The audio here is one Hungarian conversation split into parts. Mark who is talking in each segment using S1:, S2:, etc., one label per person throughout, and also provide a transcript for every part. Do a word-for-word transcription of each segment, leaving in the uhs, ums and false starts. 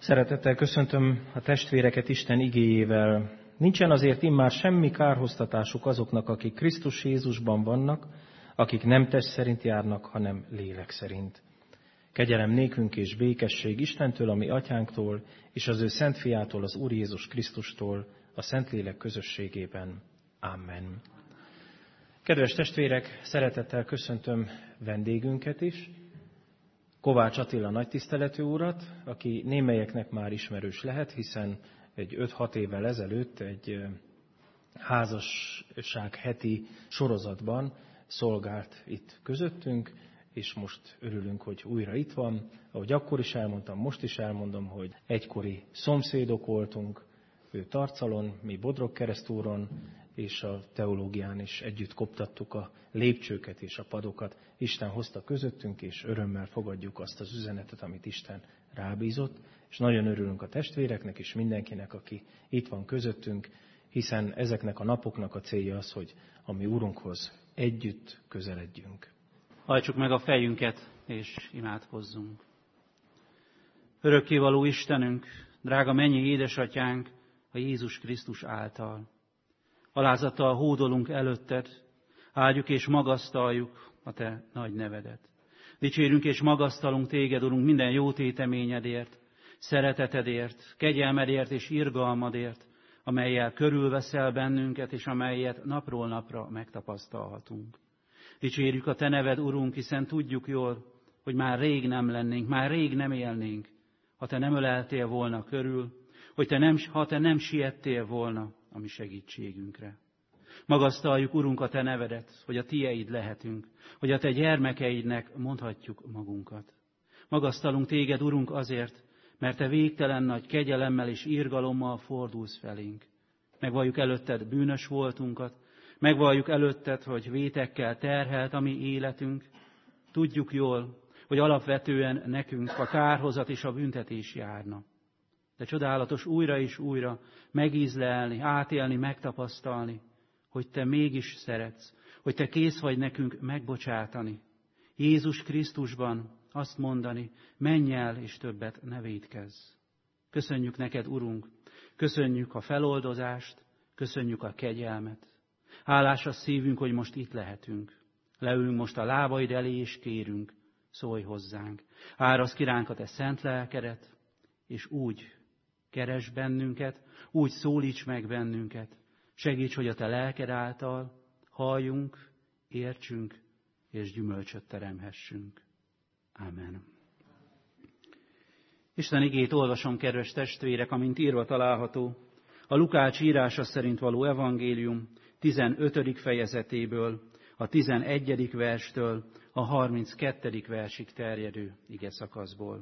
S1: Szeretettel köszöntöm a testvéreket Isten igéjével. Nincsen azért immár semmi kárhoztatásuk azoknak, akik Krisztus Jézusban vannak, akik nem test szerint járnak, hanem lélek szerint. Kegyelem nékünk és békesség Istentől, a mi atyánktól, és az ő szent fiától, az Úr Jézus Krisztustól, a Szentlélek közösségében. Amen. Kedves testvérek, szeretettel köszöntöm vendégünket is, Kovács Attila nagytiszteletű urat, aki némelyeknek már ismerős lehet, hiszen egy öt-hat évvel ezelőtt egy házasság heti sorozatban szolgált itt közöttünk, és most örülünk, hogy újra itt van. Ahogy akkor is elmondtam, most is elmondom, hogy egykori szomszédok voltunk, ő Tarcalon, mi Bodrogkeresztúron, és a teológián is együtt koptattuk a lépcsőket és a padokat. Isten hozta közöttünk, és örömmel fogadjuk azt az üzenetet, amit Isten rábízott, és nagyon örülünk a testvéreknek és mindenkinek, aki itt van közöttünk, hiszen ezeknek a napoknak a célja az, hogy a mi Úrunkhoz együtt közeledjünk.
S2: Hajtsuk meg a fejünket, és imádkozzunk. Örökkévaló Istenünk, drága mennyi édesatyánk, a Jézus Krisztus által. Alázattal hódolunk előtted, áldjuk és magasztaljuk a te nagy nevedet. Dicsérünk és magasztalunk téged, Urunk, minden jó téteményedért, szeretetedért, kegyelmedért és irgalmadért, amellyel körülveszel bennünket, és amelyet napról napra megtapasztalhatunk. Dicsérjük a te neved, Urunk, hiszen tudjuk jól, hogy már rég nem lennénk, már rég nem élnénk, ha te nem öleltél volna körül, hogy te nem, ha te nem siettél volna a mi segítségünkre. Magasztaljuk, Urunk, a te nevedet, hogy a tieid lehetünk, hogy a te gyermekeidnek mondhatjuk magunkat. Magasztalunk téged, Urunk, azért, mert te végtelen nagy kegyelemmel és irgalommal fordulsz felénk. Megvalljuk előtted bűnös voltunkat, megvalljuk előtted, hogy vétekkel terhelt a mi életünk. Tudjuk jól, hogy alapvetően nekünk a kárhozat és a büntetés járna. De csodálatos újra és újra megízlelni, átélni, megtapasztalni, hogy te mégis szeretsz, hogy te kész vagy nekünk megbocsátani. Jézus Krisztusban azt mondani, menj el és többet ne vétkezz. Köszönjük neked, Urunk, köszönjük a feloldozást, köszönjük a kegyelmet. Hálás a szívünk, hogy most itt lehetünk. Leülünk most a lábaid elé és kérünk, szólj hozzánk. Árasz ki ránk a te szent lelkedet, és úgy keresd bennünket, úgy szólíts meg bennünket. Segíts, hogy a te lelked által halljunk, értsünk, és gyümölcsöt teremhessünk. Amen. Isten igét olvasom, kedves testvérek, amint írva található a Lukács írása szerint való evangélium tizenötödik fejezetéből, a tizenegyedik verstől a harminckettedik versig terjedő igeszakaszból.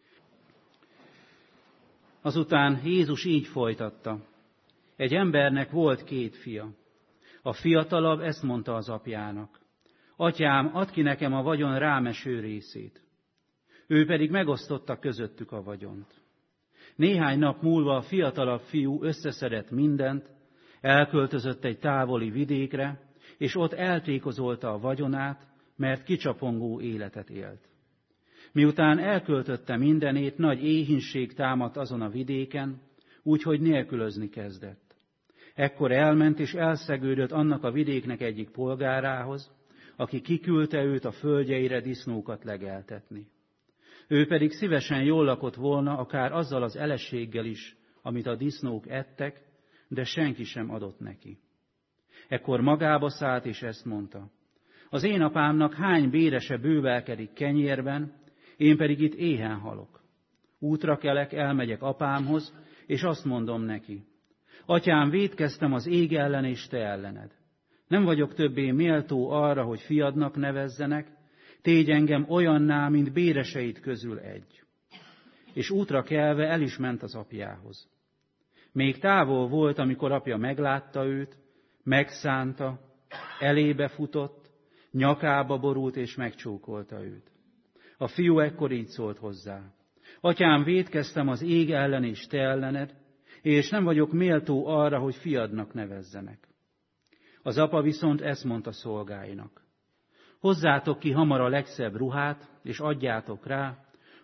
S2: Azután Jézus így folytatta. Egy embernek volt két fia. A fiatalabb ezt mondta az apjának. Atyám, add ki nekem a vagyon rámeső részét. Ő pedig megosztotta közöttük a vagyont. Néhány nap múlva a fiatalabb fiú összeszedett mindent, elköltözött egy távoli vidékre, és ott eltékozolta a vagyonát, mert kicsapongó életet élt. Miután elköltötte mindenét, nagy éhínség támadt azon a vidéken, úgyhogy nélkülözni kezdett. Ekkor elment és elszegődött annak a vidéknek egyik polgárához, aki kiküldte őt a földjeire disznókat legeltetni. Ő pedig szívesen jól lakott volna, akár azzal az elességgel is, amit a disznók ettek, de senki sem adott neki. Ekkor magába szállt és ezt mondta. Az én apámnak hány bérese bővelkedik kenyérben, én pedig itt éhen halok. Útra kelek, elmegyek apámhoz, és azt mondom neki. Atyám, vétkeztem az ég ellen és te ellened. Nem vagyok többé méltó arra, hogy fiadnak nevezzenek, tégy engem olyanná, mint béreseid közül egy. És útra kelve el is ment az apjához. Még távol volt, amikor apja meglátta őt, megszánta, elébe futott, nyakába borult és megcsókolta őt. A fiú ekkor így szólt hozzá. Atyám, vétkeztem az ég ellen és te ellened, és nem vagyok méltó arra, hogy fiadnak nevezzenek. Az apa viszont ezt mondta szolgáinak. Hozzátok ki hamar a legszebb ruhát, és adjátok rá,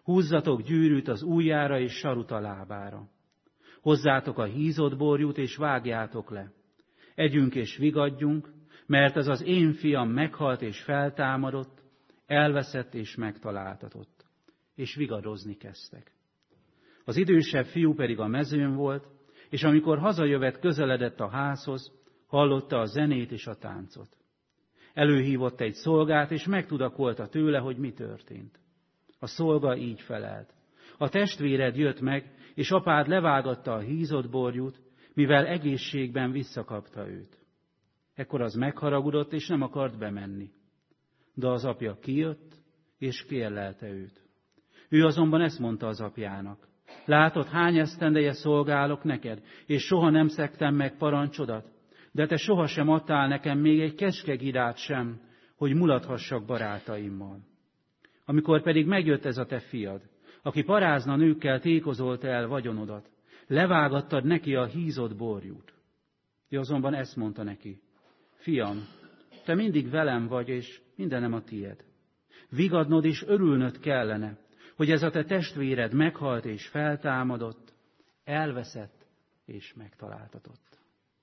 S2: Húzzatok gyűrűt az ujjára és sarut a lábára. Hozzátok a hízott borjút és vágjátok le. Együnk és vigadjunk, mert ez az én fiam meghalt és feltámadott, elveszett és megtaláltatott. És vigadozni kezdtek. Az idősebb fiú pedig a mezőn volt, és amikor hazajövet közeledett a házhoz, hallotta a zenét és a táncot. Előhívott egy szolgát, és megtudakolta tőle, hogy mi történt. A szolga így felelt. A testvéred jött meg, és apád levágatta a hízott borjút, mivel egészségben visszakapta őt. Ekkor az megharagudott, és nem akart bemenni. De az apja kijött, és kérlelte őt. Ő azonban ezt mondta az apjának. Látod, hány esztendeje szolgálok neked, és soha nem szegtem meg parancsodat, de te sohasem adtál nekem még egy kecskegirát sem, hogy mulathassak barátaimmal. Amikor pedig megjött ez a te fiad, aki parázna nőkkel tékozolta el vagyonodat, levágattad neki a hízott borjút. Ő azonban ezt mondta neki. Fiam, te mindig velem vagy, és mindenem a tied. Vigadnod és örülnöd kellene, hogy ez a te testvéred meghalt és feltámadott, elveszett és megtaláltatott.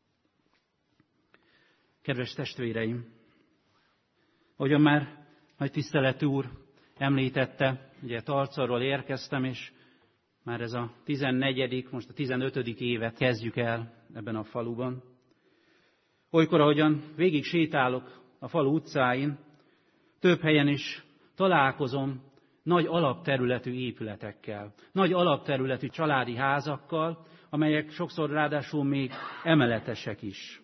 S2: Kedves testvéreim, ahogyan már nagy tiszteletű úr említette, ugye Tarcalról érkeztem, és már ez a tizennegyedik, most a tizenötödik évet kezdjük el ebben a faluban. Olykor, ahogyan végig sétálok a falu utcáin, több helyen is találkozom nagy alapterületű épületekkel, nagy alapterületű családi házakkal, amelyek sokszor ráadásul még emeletesek is.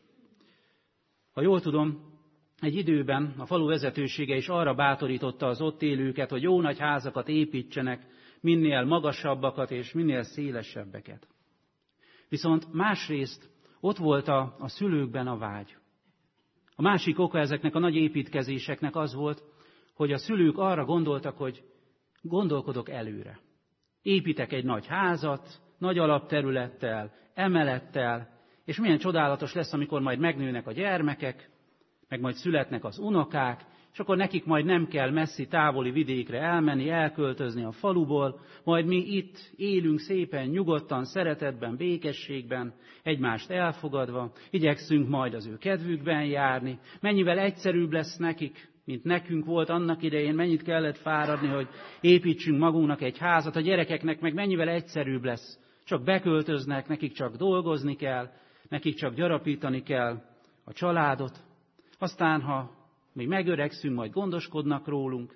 S2: Ha jól tudom, egy időben a falu vezetősége is arra bátorította az ott élőket, hogy jó nagy házakat építsenek, minél magasabbakat és minél szélesebbeket. Viszont másrészt ott volt a, a szülőkben a vágy. A másik oka ezeknek a nagy építkezéseknek az volt, hogy a szülők arra gondoltak, hogy gondolkodok előre. Építek egy nagy házat, nagy alapterülettel, emelettel, és milyen csodálatos lesz, amikor majd megnőnek a gyermekek, meg majd születnek az unokák, és akkor nekik majd nem kell messzi, távoli vidékre elmenni, elköltözni a faluból, majd mi itt élünk szépen, nyugodtan, szeretetben, békességben, egymást elfogadva, igyekszünk majd az ő kedvükben járni, mennyivel egyszerűbb lesz nekik, mint nekünk volt annak idején, mennyit kellett fáradni, hogy építsünk magunknak egy házat, a gyerekeknek meg mennyivel egyszerűbb lesz, csak beköltöznek, nekik csak dolgozni kell, nekik csak gyarapítani kell a családot, aztán, ha mi megöregszünk, majd gondoskodnak rólunk,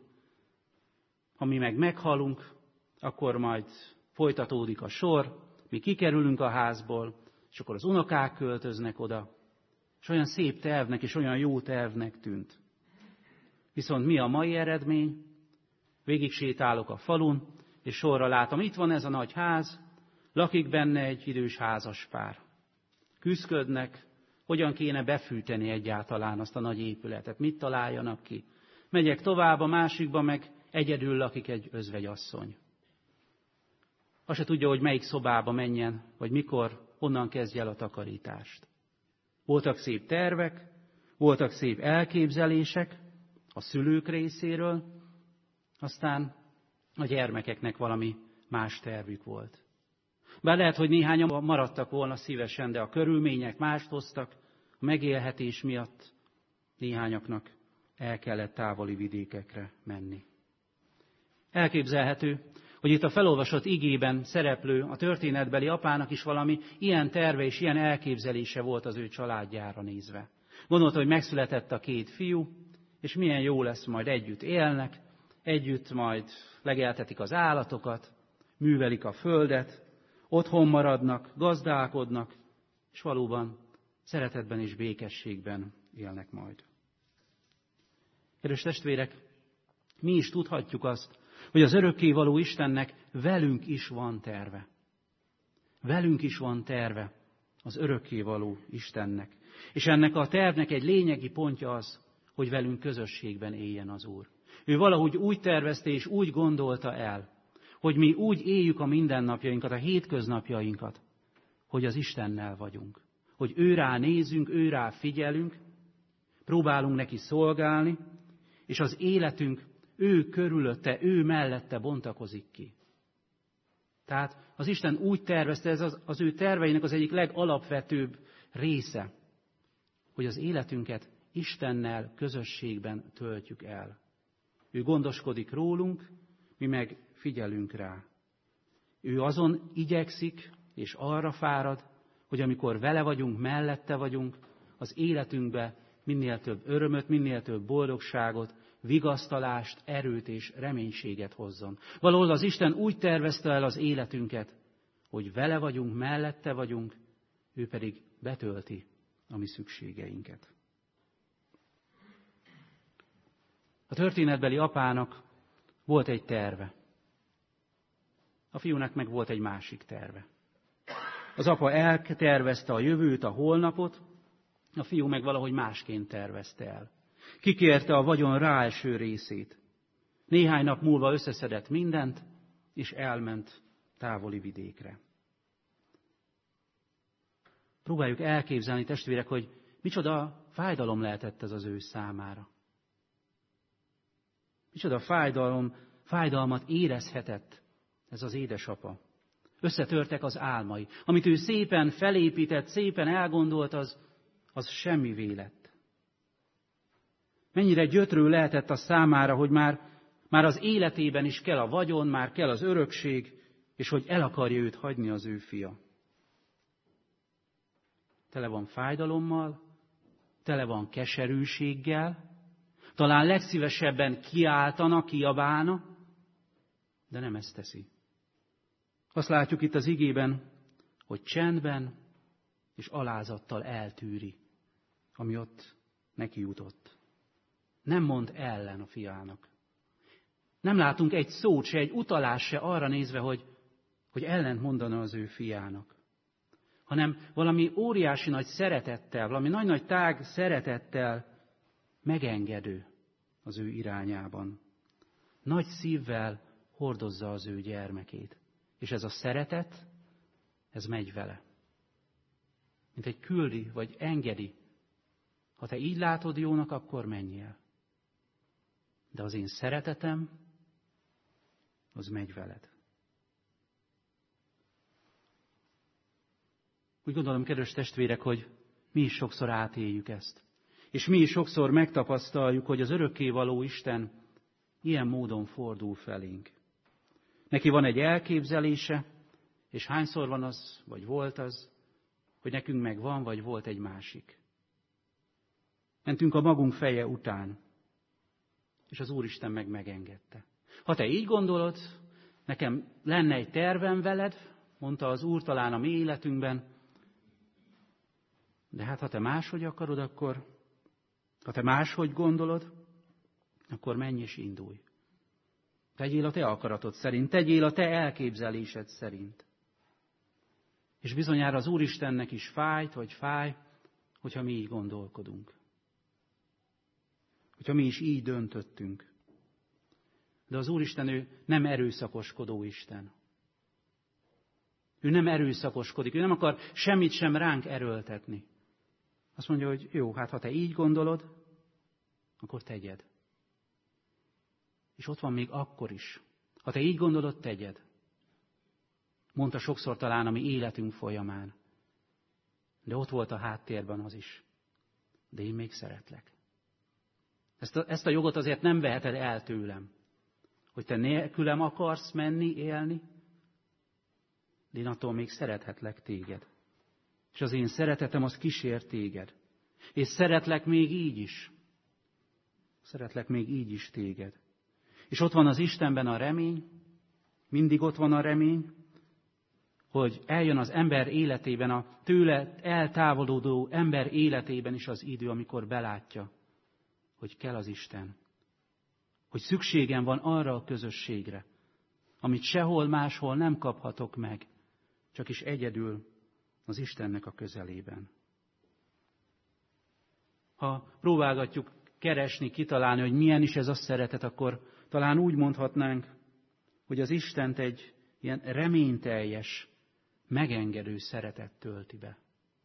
S2: ha mi meg meghalunk, akkor majd folytatódik a sor, mi kikerülünk a házból, és akkor az unokák költöznek oda. És olyan szép tervnek és olyan jó tervnek tűnt. Viszont mi a mai eredmény? Végig sétálok a falun, és sorra látom, itt van ez a nagy ház, lakik benne egy idős házas pár. Küszködnek, hogyan kéne befűteni egyáltalán azt a nagy épületet, mit találjanak ki. Megyek tovább, a másikba meg egyedül lakik egy özvegyasszony. Azt se tudja, hogy melyik szobába menjen, vagy mikor, honnan kezdje el a takarítást. Voltak szép tervek, voltak szép elképzelések a szülők részéről, aztán a gyermekeknek valami más tervük volt. Bár lehet, hogy néhányan maradtak volna szívesen, de a körülmények mást hoztak, a megélhetés miatt néhányaknak el kellett távoli vidékekre menni. Elképzelhető, hogy itt a felolvasott igében szereplő, a történetbeli apának is valami ilyen terve és ilyen elképzelése volt az ő családjára nézve. Gondolta, hogy megszületett a két fiú, és milyen jó lesz, majd együtt élnek, együtt majd legeltetik az állatokat, művelik a földet, otthon maradnak, gazdálkodnak, és valóban szeretetben és békességben élnek majd. Kedves testvérek, mi is tudhatjuk azt, hogy az örökkévaló Istennek velünk is van terve. Velünk is van terve az örökkévaló Istennek. És ennek a tervnek egy lényegi pontja az, hogy velünk közösségben éljen az Úr. Ő valahogy úgy tervezte és úgy gondolta el, hogy mi úgy éljük a mindennapjainkat, a hétköznapjainkat, hogy az Istennel vagyunk. Hogy ő rá nézünk, ő rá figyelünk, próbálunk neki szolgálni, és az életünk ő körülötte, ő mellette bontakozik ki. Tehát az Isten úgy tervezte, ez az, az ő terveinek az egyik legalapvetőbb része, hogy az életünket Istennel közösségben töltjük el. Ő gondoskodik rólunk, mi meg figyelünk rá. Ő azon igyekszik, és arra fárad, hogy amikor vele vagyunk, mellette vagyunk, az életünkbe minél több örömöt, minél több boldogságot, vigasztalást, erőt és reménységet hozzon. Valahol az Isten úgy tervezte el az életünket, hogy vele vagyunk, mellette vagyunk, ő pedig betölti a mi szükségeinket. A történetbeli apának volt egy terve. A fiúnak meg volt egy másik terve. Az apa eltervezte a jövőt, a holnapot, a fiú meg valahogy másként tervezte el. Kikérte a vagyon ráeső részét. Néhány nap múlva összeszedett mindent, és elment távoli vidékre. Próbáljuk elképzelni, testvérek, hogy micsoda fájdalom lehetett ez az ő számára. Micsoda fájdalom, fájdalmat érezhetett ez az édesapa. Összetörtek az álmai. Amit ő szépen felépített, szépen elgondolt, az, az semmivé lett. Mennyire gyötrő lehetett a számára, hogy már, már az életében is kell a vagyon, már kell az örökség, és hogy el akarja őt hagyni az ő fia. Tele van fájdalommal, tele van keserűséggel, talán legszívesebben kiáltana, kiabálna, de nem ezt teszi. Azt látjuk itt az igében, hogy csendben és alázattal eltűri, ami ott neki jutott. Nem mond ellen a fiának. Nem látunk egy szót se, egy utalást se arra nézve, hogy, hogy ellent mondana az ő fiának. Hanem valami óriási nagy szeretettel, valami nagy-nagy tág szeretettel megengedő az ő irányában. Nagy szívvel hordozza az ő gyermekét. És ez a szeretet, ez megy vele. Mint egy küldi, vagy engedi. Ha te így látod jónak, akkor menjél. De az én szeretetem, az megy veled. Úgy gondolom, kedves testvérek, hogy mi is sokszor átéljük ezt. És mi is sokszor megtapasztaljuk, hogy az örökkévaló Isten ilyen módon fordul felénk. Neki van egy elképzelése, és hányszor van az, vagy volt az, hogy nekünk meg van, vagy volt egy másik. Mentünk a magunk feje után, és az Úristen meg megengedte. Ha te így gondolod, nekem lenne egy tervem veled, mondta az Úr talán a mi életünkben, de hát ha te máshogy akarod, akkor, ha te máshogy gondolod, akkor menj és indulj. Tegyél a te akaratod szerint, tegyél a te elképzelésed szerint. És bizonyára az Úristennek is fájt, vagy fáj, hogyha mi így gondolkodunk. Hogyha mi is így döntöttünk. De az Úristen, ő nem erőszakoskodó Isten. Ő nem erőszakoskodik, ő nem akar semmit sem ránk erőltetni. Azt mondja, hogy jó, hát ha te így gondolod, akkor tegyed. És ott van még akkor is. Ha te így gondolod, tegyed. Mondta sokszor talán a mi életünk folyamán. De ott volt a háttérben az is. De én még szeretlek. Ezt a, ezt a jogot azért nem veheted el tőlem. Hogy te nélkülem akarsz menni, élni, de én attól még szerethetlek téged. És az én szeretetem az kísér téged. És szeretlek még így is. Szeretlek még így is téged. És ott van az Istenben a remény, mindig ott van a remény, hogy eljön az ember életében, a tőle eltávolodó ember életében is az idő, amikor belátja, hogy kell az Isten. Hogy szükségem van arra a közösségre, amit sehol máshol nem kaphatok meg, csak is egyedül az Istennek a közelében. Ha próbálgatjuk keresni, kitalálni, hogy milyen is ez a szeretet, akkor talán úgy mondhatnánk, hogy az Istent egy ilyen reményteljes, megengedő szeretet tölti be.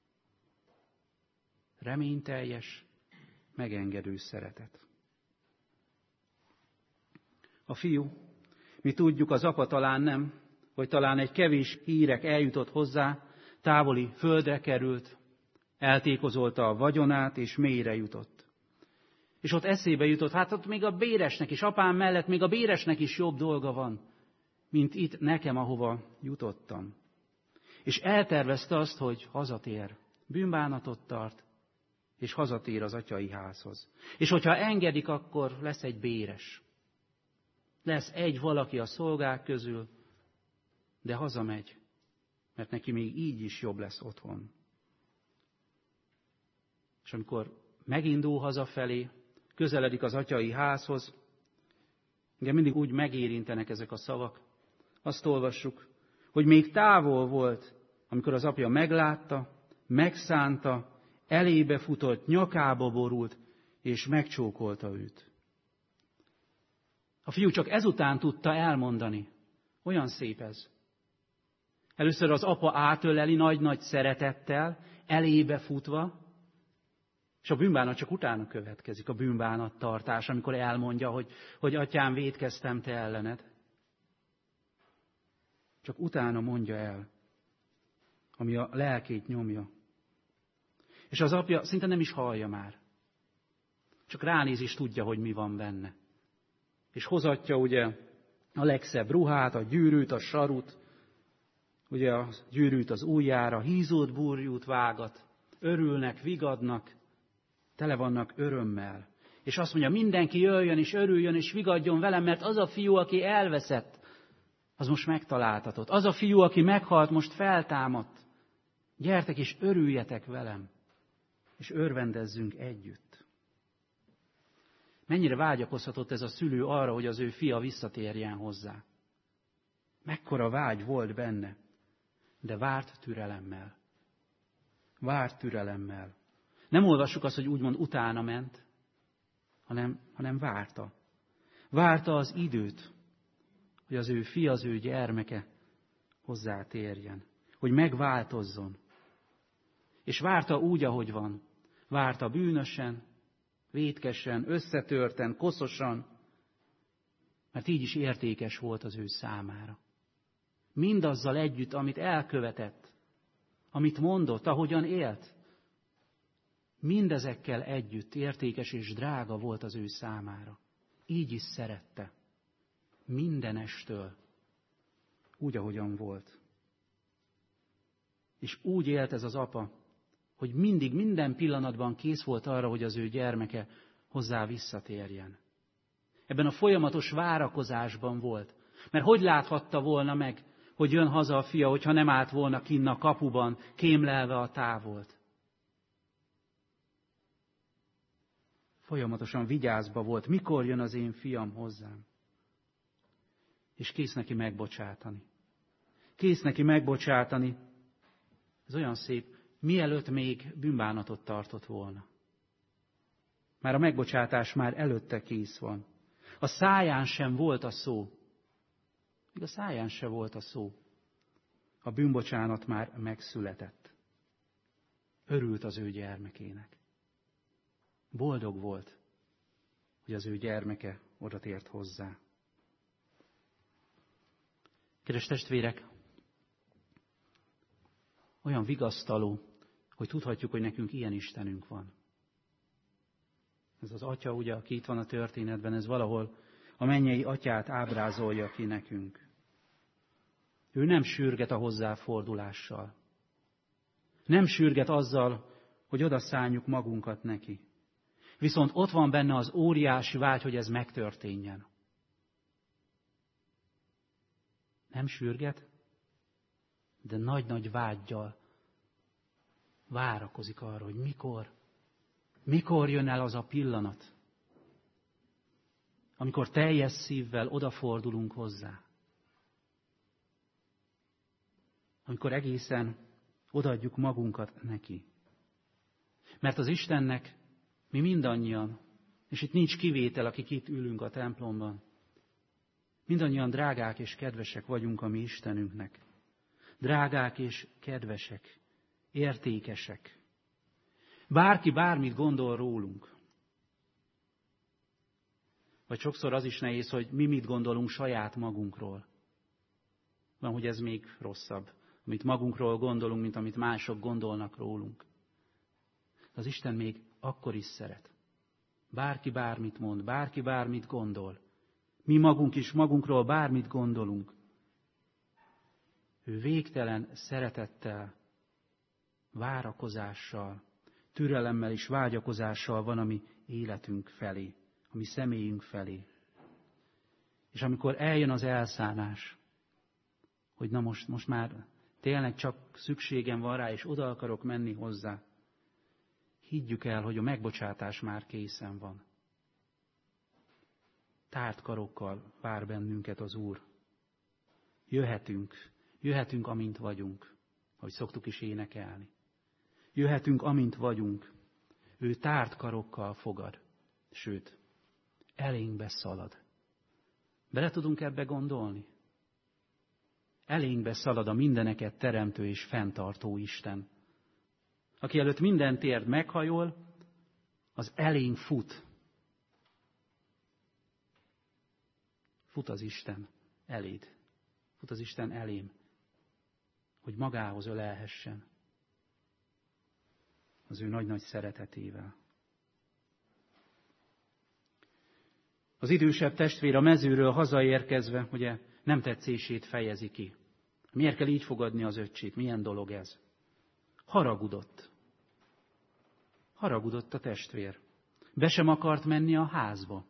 S2: Reményteljes, megengedő szeretet. A fiú, mi tudjuk, az apa talán nem, hogy talán egy kevés hírek eljutott hozzá, távoli földre került, eltékozolta a vagyonát, és mélyre jutott. És ott eszébe jutott, hát ott még a béresnek is, apám mellett még a béresnek is jobb dolga van, mint itt nekem, ahova jutottam. És eltervezte azt, hogy hazatér, bűnbánatot tart, és hazatér az atyai házhoz. És hogyha engedik, akkor lesz egy béres. Lesz egy valaki a szolgák közül, de hazamegy, mert neki még így is jobb lesz otthon. És amikor megindul hazafelé, közeledik az atyai házhoz, engem mindig úgy megérintenek ezek a szavak. Azt olvassuk, hogy még távol volt, amikor az apja meglátta, megszánta, elébe futott, nyakába borult, és megcsókolta őt. A fiú csak ezután tudta elmondani. Olyan szép ez. Először az apa átöleli nagy-nagy szeretettel, elébe futva, és a bűnbánat csak utána következik, a bűnbánat tartás, amikor elmondja, hogy, hogy atyám, vétkeztem te ellened. Csak utána mondja el, ami a lelkét nyomja. És az apja szinte nem is hallja már. Csak ránéz és tudja, hogy mi van benne. És hozatja ugye a legszebb ruhát, a gyűrűt, a sarut, ugye a gyűrűt az ujjára, hízót, burjút vágat, örülnek, vigadnak, tele vannak örömmel. És azt mondja, mindenki jöjjön és örüljön és vigadjon velem, mert az a fiú, aki elveszett, az most megtaláltatott. Az a fiú, aki meghalt, most feltámadt. Gyertek és örüljetek velem, és örvendezzünk együtt. Mennyire vágyakozhatott ez a szülő arra, hogy az ő fia visszatérjen hozzá. Mekkora vágy volt benne, de várt türelemmel. Várt türelemmel. Nem olvassuk azt, hogy úgymond utána ment, hanem, hanem várta. Várta az időt, hogy az ő fia, az ő gyermeke hozzátérjen, hogy megváltozzon. És várta úgy, ahogy van. Várta bűnösen, vétkesen, összetörten, koszosan, mert így is értékes volt az ő számára. Mindazzal együtt, amit elkövetett, amit mondott, ahogyan élt, mindezekkel együtt értékes és drága volt az ő számára. Így is szerette. Mindenestől. Úgy, ahogyan volt. És úgy élt ez az apa, hogy mindig, minden pillanatban kész volt arra, hogy az ő gyermeke hozzá visszatérjen. Ebben a folyamatos várakozásban volt. Mert hogy láthatta volna meg, hogy jön haza a fia, hogyha nem állt volna kinn a kapuban, kémlelve a távolt. Folyamatosan vigyázba volt, mikor jön az én fiam hozzám. És kész neki megbocsátani. Kész neki megbocsátani. Ez olyan szép, mielőtt még bűnbánatot tartott volna. Már a megbocsátás már előtte kész van. A száján sem volt a szó. Még a száján sem volt a szó. A bűnbocsánat már megszületett. Örült az ő gyermekének. Boldog volt, hogy az ő gyermeke odatért hozzá. Kedves testvérek, olyan vigasztaló, hogy tudhatjuk, hogy nekünk ilyen Istenünk van. Ez az Atya, ugye, aki itt van a történetben, ez valahol a mennyei Atyát ábrázolja ki nekünk. Ő nem sürget a hozzáfordulással. Nem sürget azzal, hogy odaszálljuk magunkat neki. Viszont ott van benne az óriási vágy, hogy ez megtörténjen. Nem sürget, de nagy-nagy vággyal várakozik arra, hogy mikor, mikor jön el az a pillanat, amikor teljes szívvel odafordulunk hozzá. Amikor egészen odaadjuk magunkat neki. Mert az Istennek mi mindannyian, és itt nincs kivétel, akik itt ülünk a templomban, mindannyian drágák és kedvesek vagyunk a mi Istenünknek. Drágák és kedvesek, értékesek. Bárki bármit gondol rólunk. Vagy sokszor az is nehéz, hogy mi mit gondolunk saját magunkról. Van, hogy ez még rosszabb, amit magunkról gondolunk, mint amit mások gondolnak rólunk. Az Isten még akkor is szeret. Bárki bármit mond, bárki bármit gondol. Mi magunk is magunkról bármit gondolunk. Ő végtelen szeretettel, várakozással, türelemmel és vágyakozással van a mi életünk felé, a mi személyünk felé. És amikor eljön az elszánás, hogy na most, most már tényleg csak szükségem van rá, és oda akarok menni hozzá, higgyük el, hogy a megbocsátás már készen van. Tárt karokkal vár bennünket az Úr. Jöhetünk, jöhetünk, amint vagyunk, ahogy szoktuk is énekelni. Jöhetünk, amint vagyunk. Ő tárt karokkal fogad, sőt, elénkbe szalad. Bele tudunk ebbe gondolni? Elénkbe szalad a mindeneket teremtő és fenntartó Isten, aki előtt minden térd meghajol, az elénk fut. Fut az Isten eléd, fut az Isten elém, hogy magához ölelhessen az ő nagy-nagy szeretetével. Az idősebb testvér a mezőről hazaérkezve, ugye nem tetszését fejezi ki. Miért kell így fogadni az öccsét? Milyen dolog ez? Haragudott. Haragudott a testvér. Be sem akart menni a házba.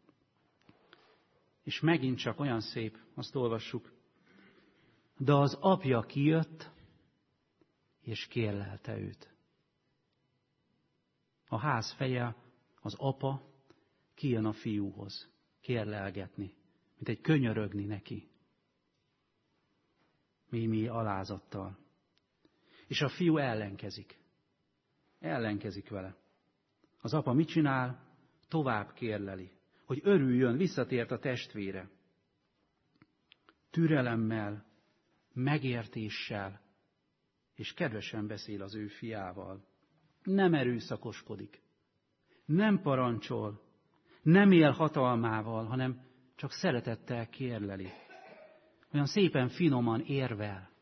S2: És megint csak olyan szép, azt olvassuk. De az apja kijött, és kérlelte őt. A ház feje, az apa kijön a fiúhoz, kérlelgetni, mint egy könyörögni neki. Mély-mély alázattal. És a fiú ellenkezik. Ellenkezik vele. Az apa mit csinál? Tovább kérleli, hogy örüljön, visszatért a testvére. Türelemmel, megértéssel, és kedvesen beszél az ő fiával. Nem erőszakoskodik, nem parancsol, nem él hatalmával, hanem csak szeretettel kérleli. Olyan szépen finoman érvel.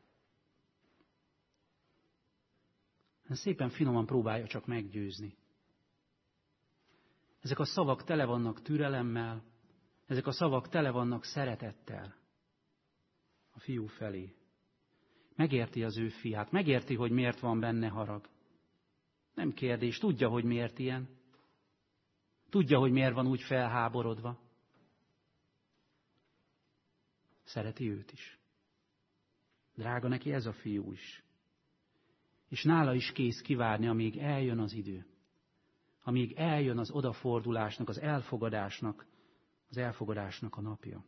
S2: Szépen finoman próbálja csak meggyőzni. Ezek a szavak tele vannak türelemmel, ezek a szavak tele vannak szeretettel a fiú felé. Megérti az ő fiát, megérti, hogy miért van benne harag. Nem kérdés, tudja, hogy miért ilyen. Tudja, hogy miért van úgy felháborodva. Szereti őt is. Drága neki ez a fiú is. És nála is kész kivárni, amíg eljön az idő. Amíg eljön az odafordulásnak, az elfogadásnak, az elfogadásnak a napja.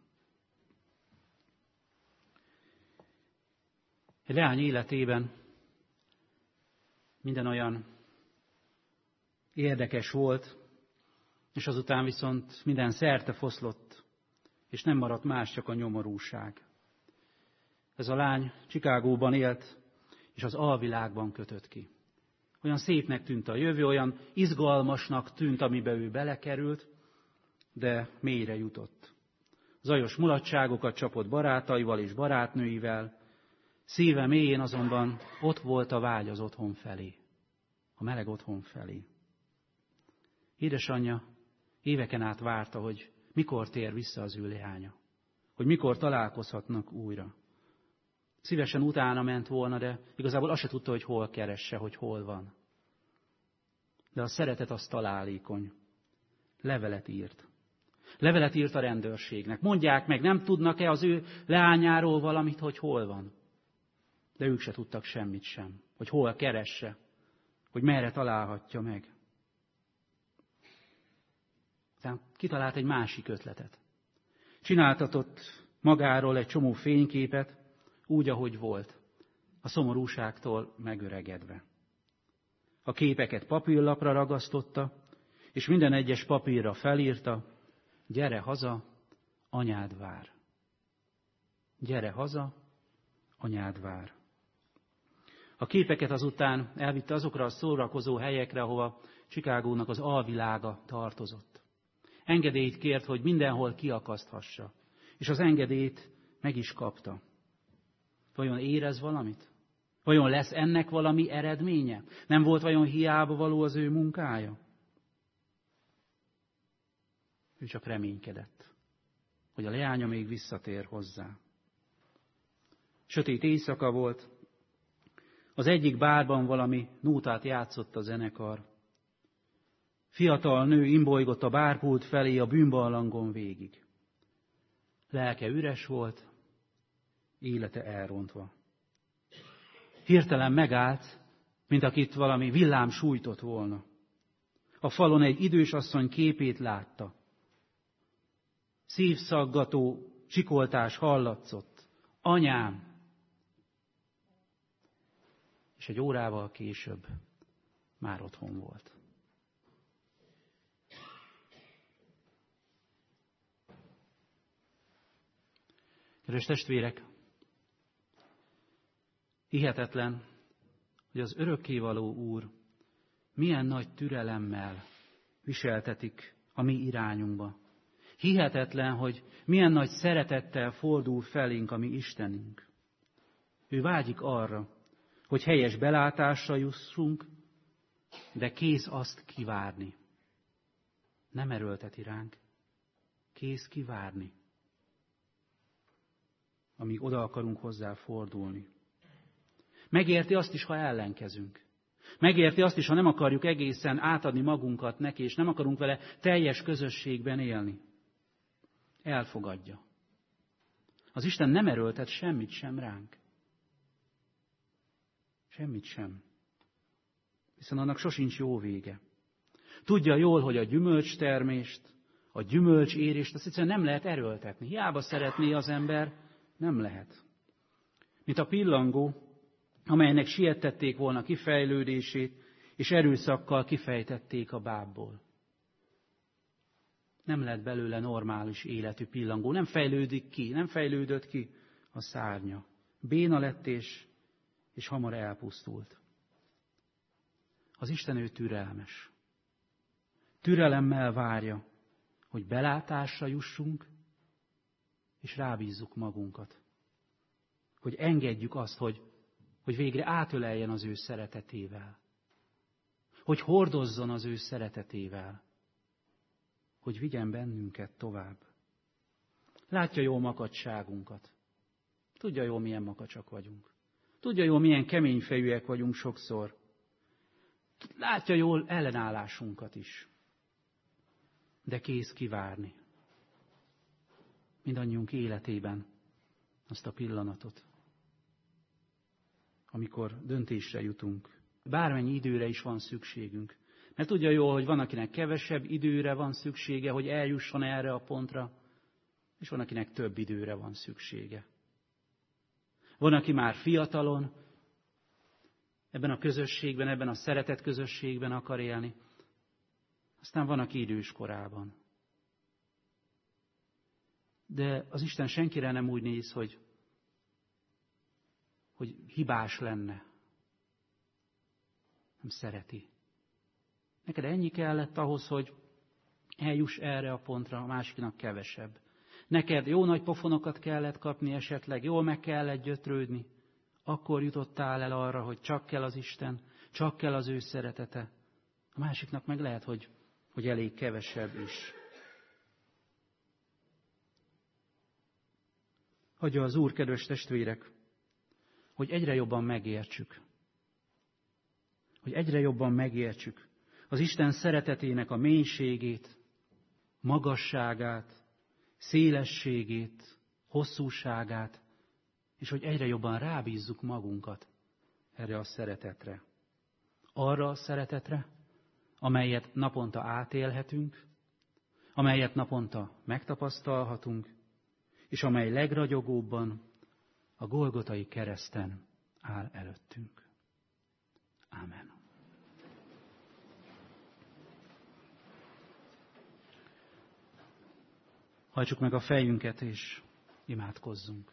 S2: Egy leány életében minden olyan érdekes volt, és azután viszont minden szerte foszlott, és nem maradt más, csak a nyomorúság. Ez a lány Chicagóban élt, és az alvilágban kötött ki. Olyan szépnek tűnt a jövő, olyan izgalmasnak tűnt, amiben ő belekerült, de mélyre jutott. Zajos mulatságokat csapott barátaival és barátnőivel, szíve mélyén azonban ott volt a vágy az otthon felé, a meleg otthon felé. Édesanyja éveken át várta, hogy mikor tér vissza az ő leánya, hogy mikor találkozhatnak újra. Szívesen utána ment volna, de igazából azt se tudta, hogy hol keresse, hogy hol van. De a szeretet az találékony. Levelet írt. Levelet írt a rendőrségnek. Mondják meg, nem tudnak-e az ő leányáról valamit, hogy hol van. De ők se tudtak semmit sem, hogy hol keresse, hogy merre találhatja meg. Aztán kitalált egy másik ötletet. Csináltatott magáról egy csomó fényképet, úgy, ahogy volt, a szomorúságtól megöregedve. A képeket papírlapra ragasztotta, és minden egyes papírra felírta, gyere haza, anyád vár. Gyere haza, anyád vár. A képeket azután elvitte azokra a szórakozó helyekre, ahova Chicagónak az alvilága tartozott. Engedélyt kért, hogy mindenhol kiakaszthassa, és az engedélyt meg is kapta. Vajon érez valamit? Vajon lesz ennek valami eredménye? Nem volt vajon hiába való az ő munkája? Ő csak reménykedett, hogy a leánya még visszatér hozzá. Sötét éjszaka volt, az egyik bárban valami nótát játszott a zenekar. Fiatal nő imbolygott a bárpult felé a bűnbarlangon végig. Lelke üres volt, élete elrontva. Hirtelen megállt, mint akit valami villám sújtott volna. A falon egy idős asszony képét látta. Szívszaggató csikoltás hallatszott. Anyám! És egy órával később már otthon volt. Kedves testvérek, hihetetlen, hogy az örökkévaló Úr milyen nagy türelemmel viseltetik a mi irányunkba. Hihetetlen, hogy milyen nagy szeretettel fordul felénk a mi Istenünk. Ő vágyik arra, hogy helyes belátásra jussunk, de kész azt kivárni. Nem erőlteti ránk, kész kivárni, amíg oda akarunk hozzá fordulni. Megérti azt is, ha ellenkezünk. Megérti azt is, ha nem akarjuk egészen átadni magunkat neki, és nem akarunk vele teljes közösségben élni. Elfogadja. Az Isten nem erőltet semmit sem ránk. Semmit sem. Hiszen annak sosincs jó vége. Tudja jól, hogy a gyümölcstermést, a gyümölcsérést, azt egyszerűen nem lehet erőltetni. Hiába szeretné az ember, nem lehet. Mint a pillangó, amelynek siettették volna kifejlődését, és erőszakkal kifejtették a bábból. Nem lett belőle normális életű pillangó, nem fejlődik ki, nem fejlődött ki a szárnya. Béna lett és, és hamar elpusztult. Az Isten ő türelmes. Türelemmel várja, hogy belátásra jussunk, és rábízzuk magunkat. Hogy engedjük azt, hogy, hogy végre átöleljen az ő szeretetével. Hogy hordozzon az ő szeretetével. Hogy vigyen bennünket tovább. Látja jól makacságunkat. Tudja jól, milyen makacsak vagyunk. Tudja jól, milyen keményfejűek vagyunk sokszor. Látja jól ellenállásunkat is. De kész kivárni. Mindannyiunk életében azt a pillanatot, amikor döntésre jutunk. Bármennyi időre is van szükségünk. Mert tudja jól, hogy van, akinek kevesebb időre van szüksége, hogy eljusson erre a pontra, és van, akinek több időre van szüksége. Van, aki már fiatalon, ebben a közösségben, ebben a szeretet közösségben akar élni. Aztán van, aki idős korában. De az Isten senkire nem úgy néz, hogy, hogy hibás lenne. Nem szereti. Neked ennyi kellett ahhoz, hogy eljuss erre a pontra, a másiknak kevesebb. Neked jó nagy pofonokat kellett kapni esetleg, jól meg kellett gyötrődni. Akkor jutottál el arra, hogy csak kell az Isten, csak kell az ő szeretete. A másiknak meg lehet, hogy, hogy elég kevesebb is. Hagyja az Úr, kedves testvérek, hogy egyre jobban megértsük. Hogy egyre jobban megértsük az Isten szeretetének a mélységét, magasságát, szélességét, hosszúságát, és hogy egyre jobban rábízzuk magunkat erre a szeretetre. Arra a szeretetre, amelyet naponta átélhetünk, amelyet naponta megtapasztalhatunk, és amely legragyogóbban a Golgotai kereszten áll előttünk. Ámen. Hajtsuk meg a fejünket, és imádkozzunk.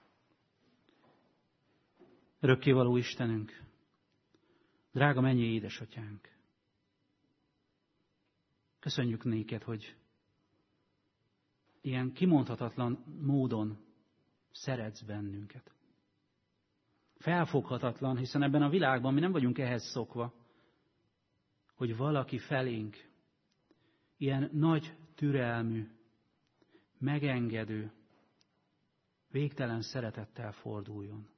S2: Örökkévaló Istenünk, drága mennyei édesatyánk, köszönjük néked, hogy ilyen kimondhatatlan módon szeretsz bennünket. felfoghatatlan, hiszen ebben a világban mi nem vagyunk ehhez szokva, hogy valaki felénk ilyen nagy türelmű, megengedő, végtelen szeretettel forduljon.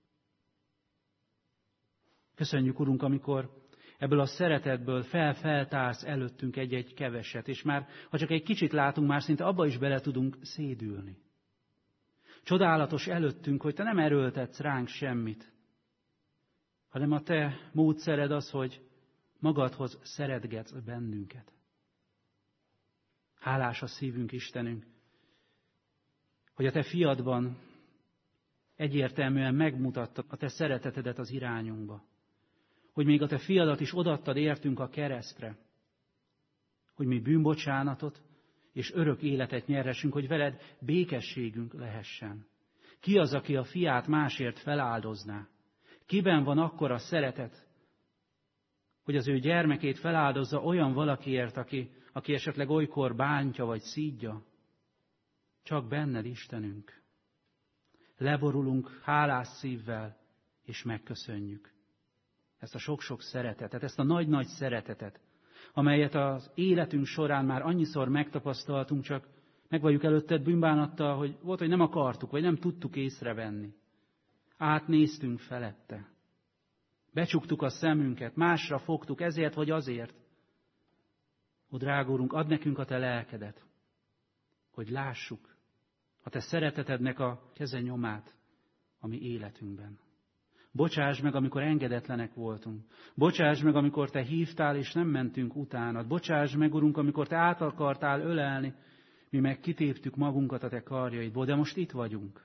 S2: Köszönjük, Urunk, amikor ebből a szeretetből fel-feltársz előttünk egy-egy keveset, és már, ha csak egy kicsit látunk, már szinte abba is bele tudunk szédülni. Csodálatos előttünk, hogy Te nem erőltetsz ránk semmit, hanem a Te módszered az, hogy magadhoz szeretgetsz bennünket. Hálás a szívünk, Istenünk, hogy a Te fiadban egyértelműen megmutattad a Te szeretetedet az irányunkba. Hogy még a Te fiadat is odaadtad értünk a keresztre. Hogy mi bűnbocsánatot és örök életet nyerhessünk, hogy veled békességünk lehessen. Ki az, aki a fiát másért feláldozná? Kiben van akkora szeretet, hogy az ő gyermekét feláldozza olyan valakiért, aki, aki esetleg olykor bántja vagy szídja? Csak benned, Istenünk. Leborulunk hálás szívvel, és megköszönjük ezt a sok-sok szeretetet, ezt a nagy-nagy szeretetet, amelyet az életünk során már annyiszor megtapasztaltunk, csak meg vagyunk előtted bűnbánattal, hogy volt, hogy nem akartuk, vagy nem tudtuk észrevenni. Átnéztünk felette. Becsuktuk a szemünket, másra fogtuk, ezért vagy azért. Ó, drága Úrunk, add nekünk a Te lelkedet, hogy lássuk a Te szeretetednek a keze nyomát a mi életünkben. Bocsáss meg, amikor engedetlenek voltunk. Bocsáss meg, amikor Te hívtál, és nem mentünk utánad. Bocsáss meg, Urunk, amikor Te át akartál ölelni, mi meg kitéptük magunkat a Te karjaidból, de most itt vagyunk.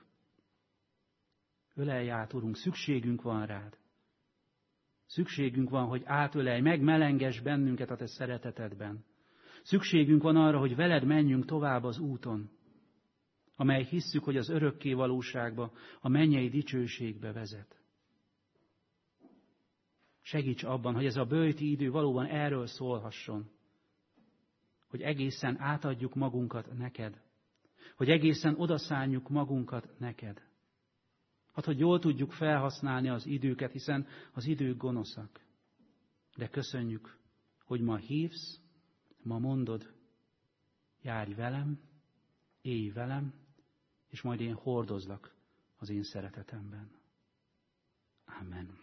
S2: Ölelj át, Urunk, szükségünk van rád. Szükségünk van, hogy átölelj, megmelenges bennünket a Te szeretetedben. Szükségünk van arra, hogy veled menjünk tovább az úton, amely hisszük, hogy az örökké valóságba, a mennyei dicsőségbe vezet. Segíts abban, hogy ez a böjti idő valóban erről szólhasson, hogy egészen átadjuk magunkat neked, hogy egészen odaszánjuk magunkat neked. Hát, hogy jól tudjuk felhasználni az időket, hiszen az idők gonoszak. De köszönjük, hogy ma hívsz, ma mondod, járj velem, élj velem, és majd én hordozlak az én szeretetemben. Amen.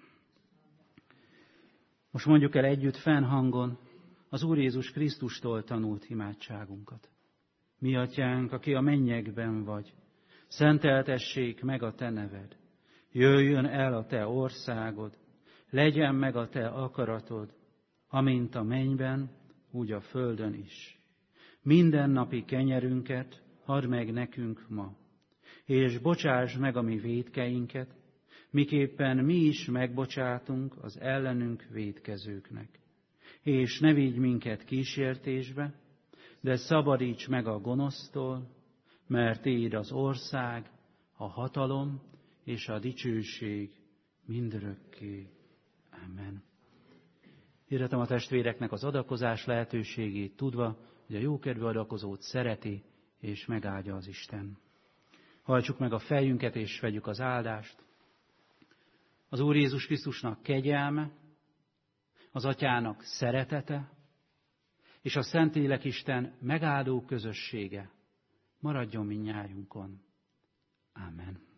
S2: Most mondjuk el együtt fennhangon az Úr Jézus Krisztustól tanult imádságunkat. Mi atyánk, aki a mennyekben vagy, szenteltessék meg a Te neved. Jöjjön el a Te országod, legyen meg a Te akaratod, amint a mennyben, úgy a földön is. Mindennapi kenyerünket add meg nekünk ma, és bocsáss meg a mi vétkeinket, miképpen mi is megbocsátunk az ellenünk vétkezőknek. És ne vigy minket kísértésbe, de szabadíts meg a gonosztól, mert Tiéd az ország, a hatalom és a dicsőség mindörökké. Amen. Hirdetem a testvéreknek az adakozás lehetőségét, tudva, hogy a jókedvű adakozót szereti és megáldja az Isten. Hajtsuk meg a fejünket és vegyük az áldást. Az Úr Jézus Krisztusnak kegyelme, az Atyának szeretete, és a Szentlélek Isten megáldó közössége maradjon mindnyájunkon. Amen.